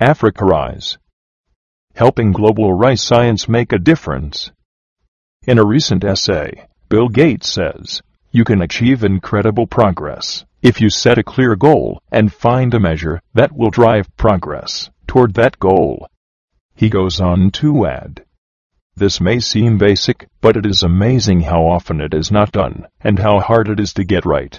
Africa Rise. Helping global rice science make a difference. In a recent essay, Bill Gates says, you can achieve incredible progress if you set a clear goal and find a measure that will drive progress toward that goal. He goes on to add, this may seem basic, but it is amazing how often it is not done and how hard it is to get right.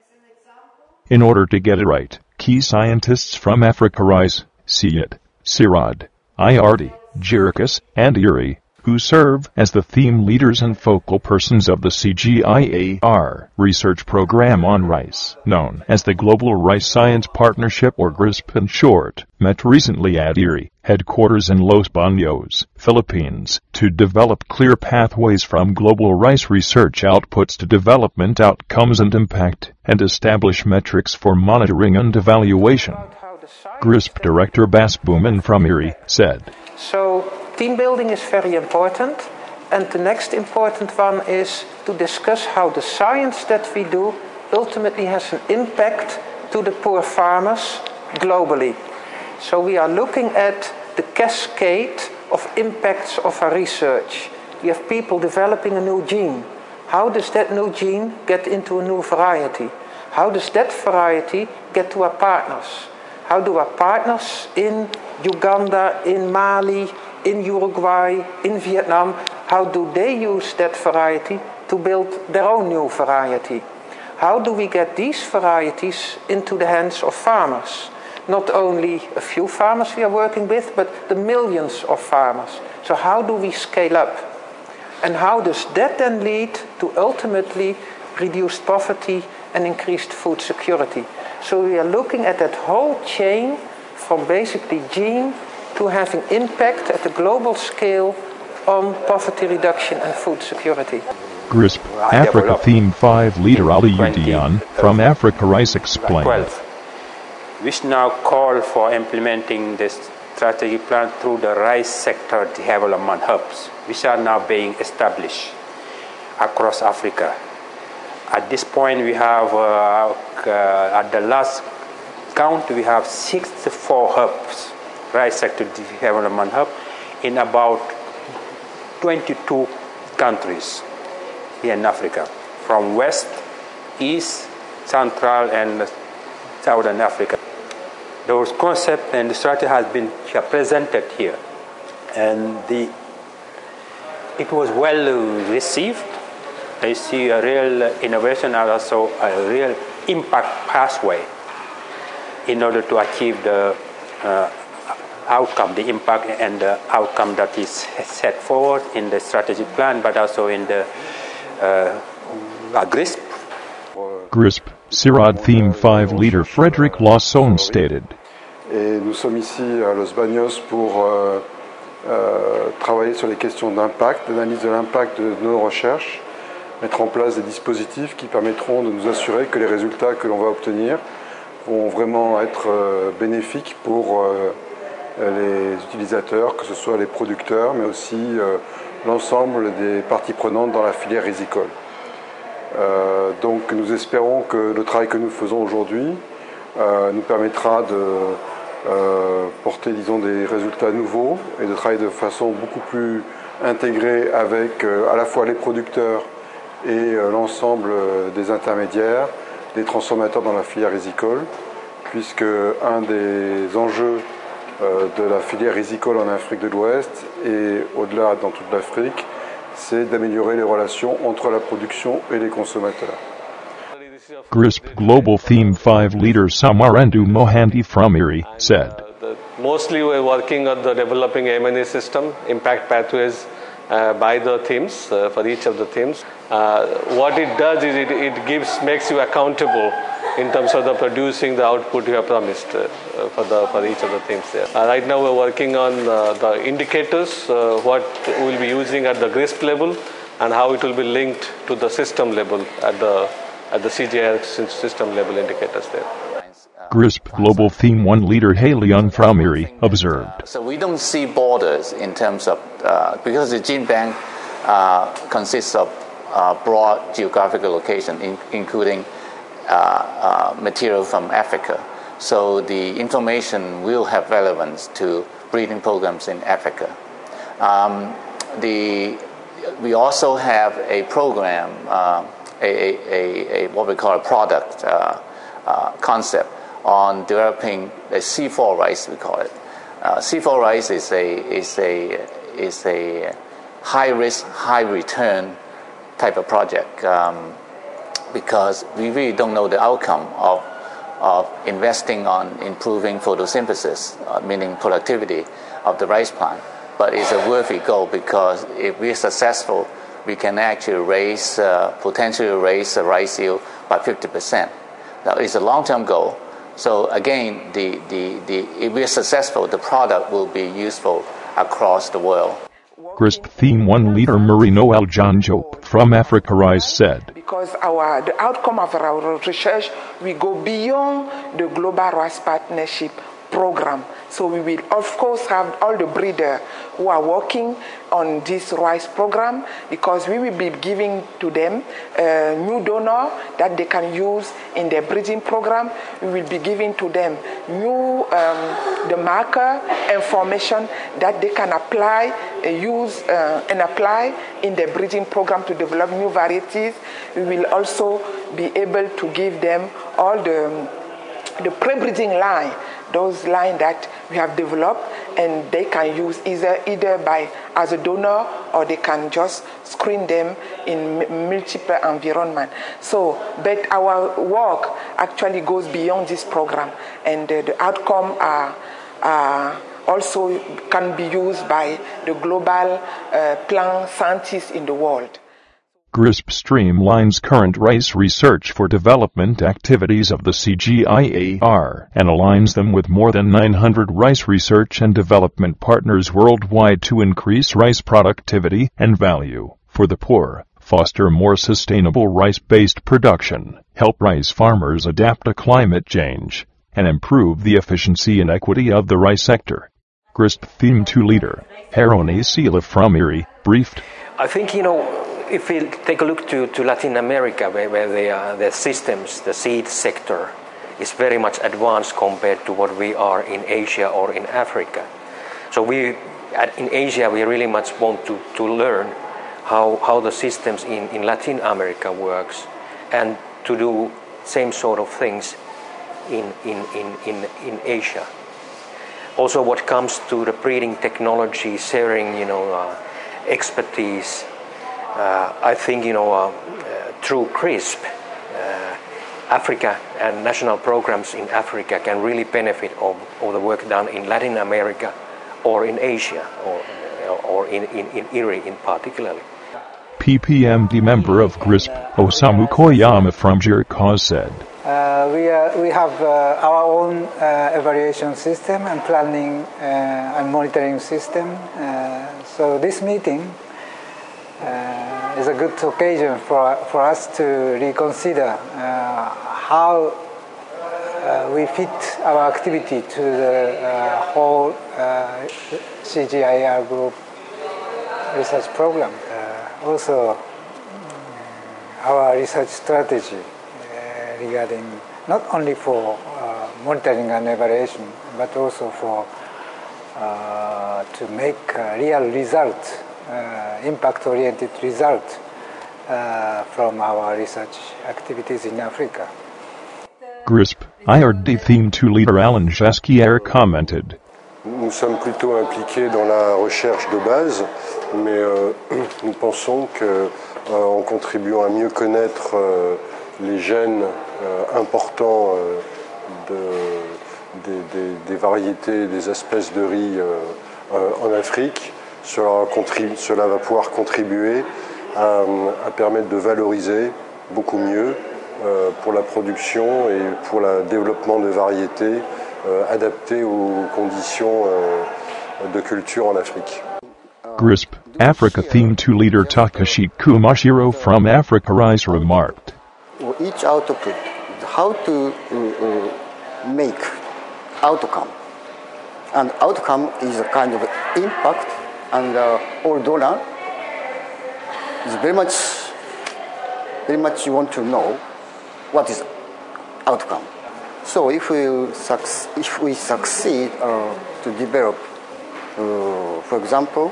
In order to get it right, key scientists from Africa Rise, Syed, Sirad, Iardi, Jirikis, and Iri, who serve as the theme leaders and focal persons of the CGIAR research program on rice, known as the Global Rice Science Partnership or GRISP in short, met recently at Iri, headquarters in Los Baños, Philippines, to develop clear pathways from global rice research outputs to development outcomes and impact, and establish metrics for monitoring and evaluation. GRISP Director Bas Boomen from Iri said, So, team building is very important, and the next important one is to discuss how the science that we do ultimately has an impact to the poor farmers globally. So we are looking at the cascade of impacts of our research. We have people developing a new gene. How does that new gene get into a new variety? How does that variety get to our partners? How do our partners in Uganda, in Mali, in Uruguay, in Vietnam, how do they use that variety to build their own new variety? How do we get these varieties into the hands of farmers? Not only a few farmers we are working with, but the millions of farmers. So how do we scale up? And how does that then lead to ultimately reduced poverty and increased food security? So we are looking at that whole chain from basically gene to having impact at a global scale on poverty reduction and food security. GRISP Africa Theme 5 leader Ali Udian from Africa Rice explained, which now call for implementing this strategic plan through the rice sector development hubs, which are now being established across Africa. At this point, we have, at the last count, we have 64 hubs, rice sector development hub, in about 22 countries here in Africa, from West, East, Central, and Southern Africa. Those concepts and the strategy has been presented here, and it was well received. I see a real innovation and also a real impact pathway in order to achieve the outcome, the impact and the outcome that is set forward in the strategic plan, but also in the GRISP. GRISP, Sirad Theme 5 leader Frederick Lawson stated. Et nous sommes ici à Los Baños pour travailler sur les questions d'impact, d'analyse de l'impact de nos recherches, mettre en place des dispositifs qui permettront de nous assurer que les résultats que l'on va obtenir vont vraiment être bénéfiques pour les utilisateurs, que ce soit les producteurs, mais aussi l'ensemble des parties prenantes dans la filière rizicole. Donc nous espérons que le travail que nous faisons aujourd'hui nous permettra de porter, disons, des résultats nouveaux et de travailler de façon beaucoup plus intégrée avec à la fois les producteurs et l'ensemble des intermédiaires, des transformateurs dans la filière rizicole, puisque un des enjeux de la filière rizicole en Afrique de l'Ouest et au-delà dans toute l'Afrique, c'est d'améliorer les relations entre la production et les consommateurs. GRISP Global Theme 5 leader Samarandu Mohanty from Iri said, mostly we're working on the developing M&A system, impact pathways by the themes, for each of the themes. What it does is it makes you accountable in terms of the producing the output you have promised for each of the themes there. Right now we're working on the indicators, what we'll be using at the GRISP level and how it will be linked to the system level at the CGIAR system level indicators there. GRISP Global Theme 1 leader Haleon from Iri observed. So we don't see borders in terms of, because the gene bank consists of broad geographical location, including material from Africa. So the information will have relevance to breeding programs in Africa. We also have a program, what we call a product concept on developing a C4 rice, we call it. C4 rice is a high risk, high return type of project because we really don't know the outcome of investing on improving photosynthesis, meaning productivity of the rice plant. But it's a worthy goal because if we're successful, we can actually potentially raise the rice yield by 50%. Now, it's a long-term goal. So again, if we're successful, the product will be useful across the world. GRISP Theme 1 leader Marino Aljanjo from Africa Rice said, because the outcome of our research, we go beyond the Global Rice Partnership program. So we will, of course, have all the breeders who are working on this rice program because we will be giving to them new donor that they can use in their breeding program. We will be giving to them new the marker information that they can apply, use and apply in their breeding program to develop new varieties. We will also be able to give them all the pre-breeding line, those lines that we have developed, and they can use either by as a donor or they can just screen them in multiple environments. So, but our work actually goes beyond this program, and the outcome are also can be used by the global plant scientists in the world. GRISP streamlines current rice research for development activities of the CGIAR and aligns them with more than 900 rice research and development partners worldwide to increase rice productivity and value for the poor, foster more sustainable rice-based production, help rice farmers adapt to climate change, and improve the efficiency and equity of the rice sector. GRISP Theme 2 leader, Harone Sila from IRI, briefed. I think, if we take a look to Latin America, where the systems, the seed sector, is very much advanced compared to what we are in Asia or in Africa. So in Asia, we really much want to learn how the systems in Latin America works, and to do same sort of things in Asia. Also, what comes to the breeding technology, sharing, expertise. I think, through GRISP, Africa and national programs in Africa can really benefit of the work done in Latin America or in Asia or in IRI in particular. PPMD member of GRISP, Osamu Koyama from JIRCAS said, we have our own evaluation system and planning and monitoring system. So this meeting is a good occasion for us to reconsider how we fit our activity to the whole CGIAR group research program. Also, our research strategy regarding not only for monitoring and evaluation, but also for to make real results, impact-oriented results from our research activities in Africa. GRISP, IRD Theme 2 leader Alan Jasquier commented. Nous sommes plutôt impliqués dans la recherche de base, mais nous pensons qu'en contribuant à mieux connaître les gènes importants des variétés, des espèces de riz en Afrique, cela va pouvoir contribuer à permettre de valoriser beaucoup mieux pour la production et pour le développement de variétés adaptées aux conditions de culture en Afrique. GRISP, Africa Theme 2 leader Takashi Kumashiro from Africa Rice remarked. Each output, how to make outcome. And outcome is a kind of impact, and all donor is very much you want to know what is outcome. So if we succeed to develop, for example,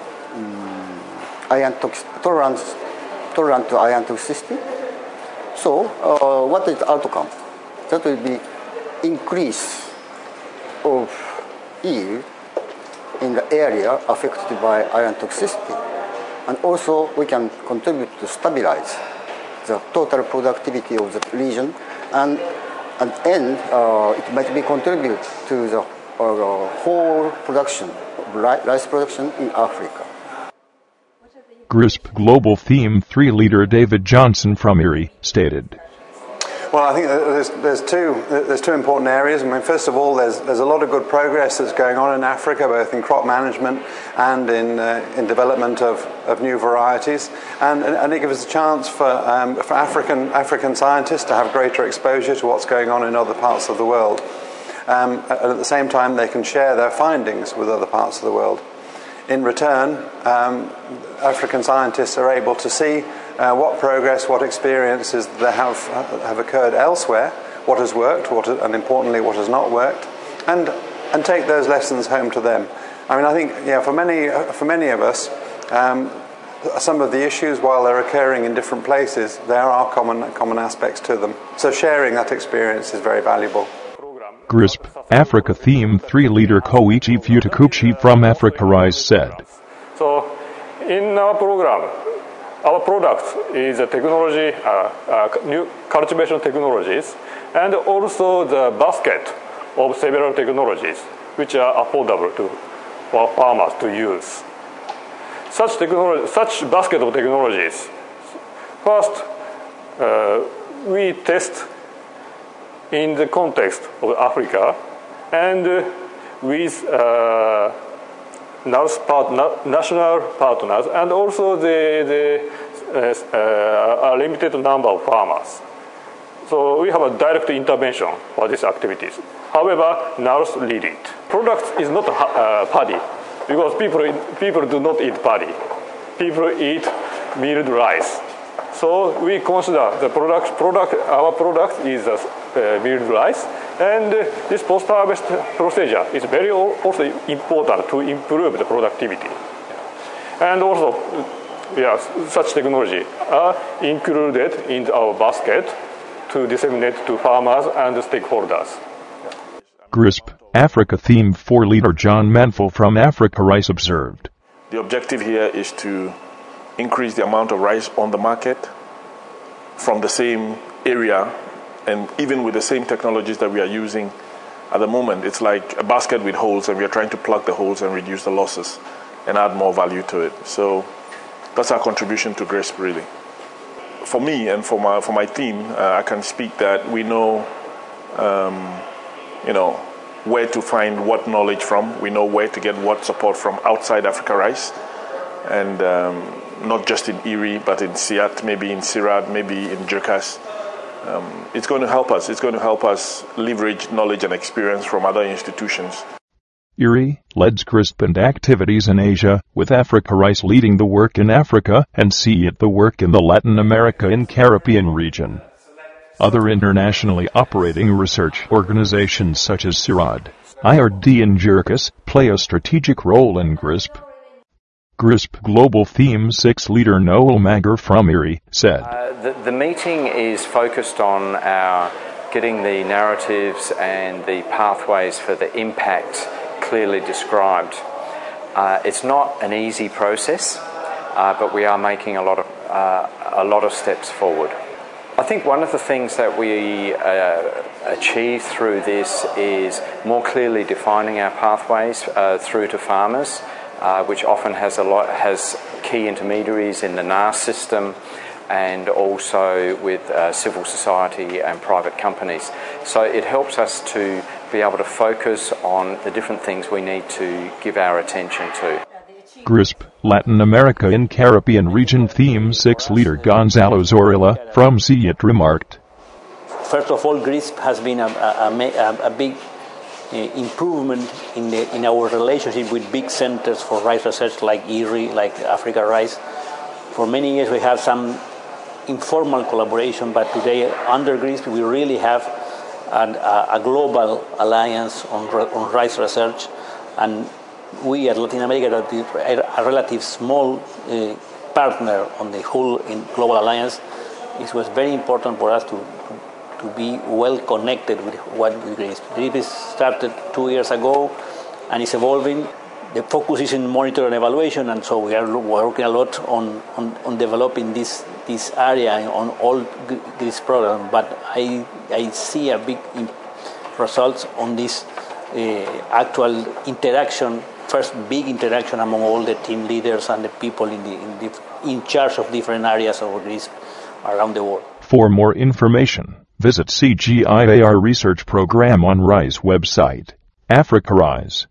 tolerant to iron toxicity, so what is the outcome? That will be increase of yield in the area affected by iron toxicity, and also we can contribute to stabilize the total productivity of the region, and at the end it might be contribute to the whole production, rice production in Africa. GRISP Global Theme 3 leader David Johnson from IRRI stated. Well, I think there's two important areas. I mean, first of all, there's a lot of good progress that's going on in Africa, both in crop management and in development of new varieties, and it gives us a chance for African scientists to have greater exposure to what's going on in other parts of the world. And at the same time, they can share their findings with other parts of the world. In return, African scientists are able to see what progress, what experiences there have occurred elsewhere, what has worked, and importantly, what has not worked, and take those lessons home to them. I mean, I think for many of us, some of the issues, while they're occurring in different places, there are common aspects to them. So sharing that experience is very valuable. GRISP Africa Theme 3 leader Koichi Futakuchi from Africa Rice said. So, in our program, our product is a technology, new cultivation technologies, and also the basket of several technologies which are affordable for farmers to use. Such basket of technologies, first we test in the context of Africa and with national partners, and also a limited number of farmers. So we have a direct intervention for these activities. However, NARS lead it. Product is not paddy, because people do not eat paddy. People eat milled rice. So we consider the our product is milled rice, and this post-harvest procedure is very also important to improve the productivity. And also, such technology are included in our basket to disseminate to farmers and stakeholders. GRISP Africa Theme 4 leader John Manful from Africa Rice observed. The objective here is to increase the amount of rice on the market from the same area, and even with the same technologies that we are using at the moment. It's like a basket with holes, and we are trying to plug the holes and reduce the losses and add more value to it. So that's our contribution to GRISP, really. For me and for my team, I can speak that we know, where to find what knowledge from. We know where to get what support from outside Africa Rice, and not just in IRRI, but in SIAT, maybe in CIRAD, maybe in JIRCAS. It's going to help us. It's going to help us leverage knowledge and experience from other institutions. IRRI leads GRISP and activities in Asia, with Africa Rice leading the work in Africa and SIAT the work in the Latin America and Caribbean region. Other internationally operating research organizations such as CIRAD, IRD and JIRCAS play a strategic role in GRISP. GRISP Global Theme 6 leader Noel Mager from IRRI said. The meeting is focused on getting the narratives and the pathways for the impact clearly described. It's not an easy process, but we are making a lot of steps forward. I think one of the things that we achieve through this is more clearly defining our pathways through to farmers, which often has key intermediaries in the NARS system, and also with civil society and private companies. So it helps us to be able to focus on the different things we need to give our attention to. GRISP Latin America and Caribbean Region Theme 6 leader Gonzalo Zorilla from SIAT remarked. First of all, GRISP has been a big improvement in our relationship with big centers for rice research like IRRI, like Africa Rice. For many years we have some informal collaboration, but today under GRISP we really have a global alliance on rice research, and we at Latin America are a relative small partner on the whole global alliance. It was very important for us to be well connected with GRISP. GRISP started 2 years ago and is evolving. The focus is in monitor and evaluation, and so we are working a lot on developing this area on all GRISP programs. But I see a big results on this actual interaction, first big interaction among all the team leaders and the people in charge of different areas of GRISP around the world. For more information, visit CGIAR Research Program on RISE website. Africa RISE.